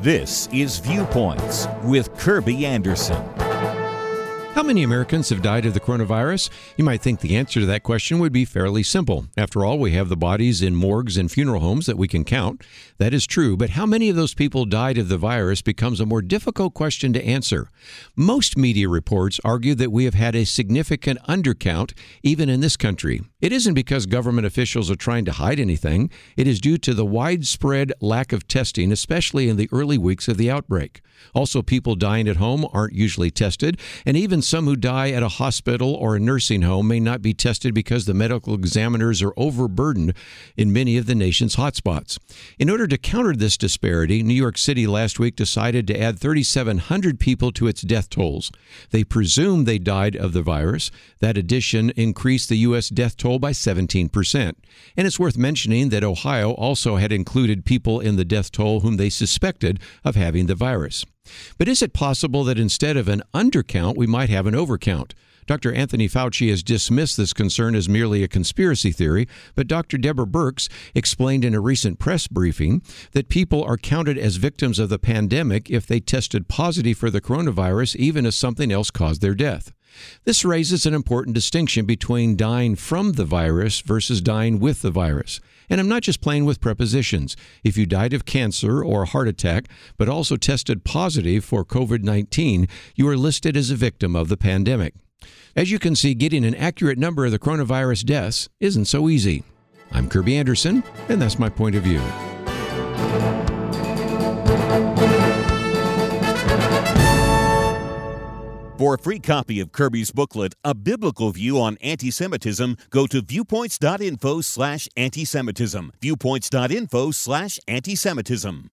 This is Viewpoints with Kirby Anderson. How many Americans have died of the coronavirus? You might think the answer to that question would be fairly simple. After all, we have the bodies in morgues and funeral homes that we can count. That is true, but how many of those people died of the virus becomes a more difficult question to answer. Most media reports argue that we have had a significant undercount, even in this country. It isn't because government officials are trying to hide anything. It is due to the widespread lack of testing, especially in the early weeks of the outbreak. Also, people dying at home aren't usually tested, and even some who die at a hospital or a nursing home may not be tested because the medical examiners are overburdened in many of the nation's hotspots. In order to counter this disparity, New York City last week decided to add 3,700 people to its death tolls. They presumed they died of the virus. That addition increased the U.S. death toll by 17%. And it's worth mentioning that Ohio also had included people in the death toll whom they suspected of having the virus. But is it possible that instead of an undercount, we might have an overcount? Dr. Anthony Fauci has dismissed this concern as merely a conspiracy theory, but Dr. Deborah Birx explained in a recent press briefing that people are counted as victims of the pandemic if they tested positive for the coronavirus, even if something else caused their death. This raises an important distinction between dying from the virus versus dying with the virus. And I'm not just playing with prepositions. If you died of cancer or a heart attack, but also tested positive for COVID-19, you are listed as a victim of the pandemic. As you can see, getting an accurate number of the coronavirus deaths isn't so easy. I'm Kirby Anderson, and that's my point of view. For a free copy of Kirby's booklet, A Biblical View on Anti-Semitism, go to viewpoints.info/antisemitism. Viewpoints.info/antisemitism.